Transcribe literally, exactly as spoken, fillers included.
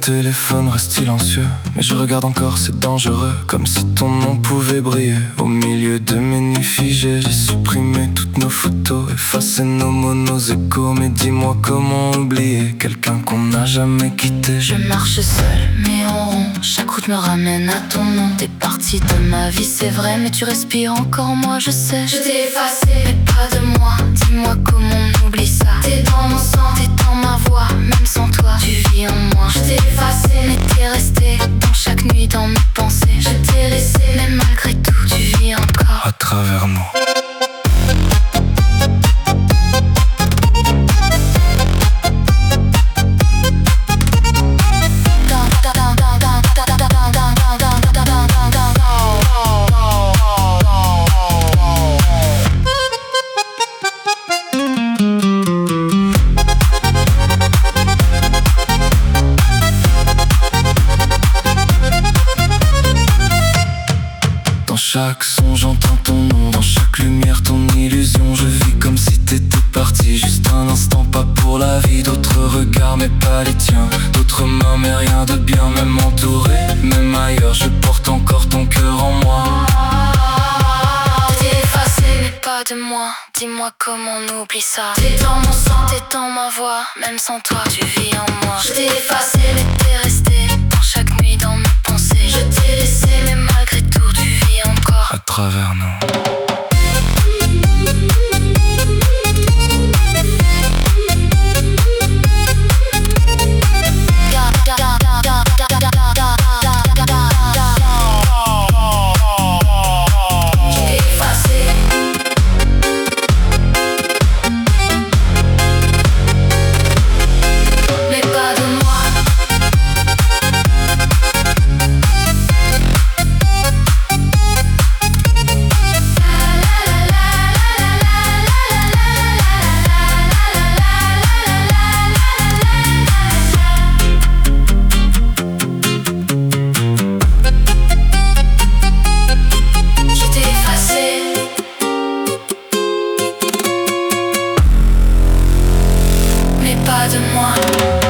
téléphone reste silencieux, mais je regarde encore, c'est dangereux. Comme si ton nom pouvait briller au milieu de mes nuits figées. J'ai supprimé toutes nos photos, effacé nos mots, nos échos. Mais dis-moi comment oublier quelqu'un qu'on n'a jamais quitté. Je marche seule, mais en rond, chaque route me ramène à ton nom. T'es parti de ma vie, c'est vrai, mais tu respires encore, moi je sais. Je t'ai effacé, mais pas de moi. Dis-moi comment on oublie ça. T'es dans mon sang, t'es dans ma voix. Même sans toi, tu vis en moi. Je t'ai effacé, mais t'es resté dans chaque nuit, dans mes pensées. Je t'ai laissé, mais malgré tout, tu vis encore à travers nous. Dans chaque son j'entends ton nom, dans chaque lumière ton illusion. Je vis comme si t'étais parti, juste un instant, pas pour la vie. D'autres regards mais pas les tiens, d'autres mains mais rien de bien. Même entouré, même ailleurs, je porte encore ton cœur en moi. T'es effacé mais pas de moi. Dis-moi comment on oublie ça. T'es dans mon sang, t'es dans ma voix. Même sans toi, tu vis en moi. Je t'ai effacé mais t'es resté dans chaque nuit, dans mes pensées. Je t'ai laissé mais malgré tout, tu vis encore à travers nous. Pas de moi.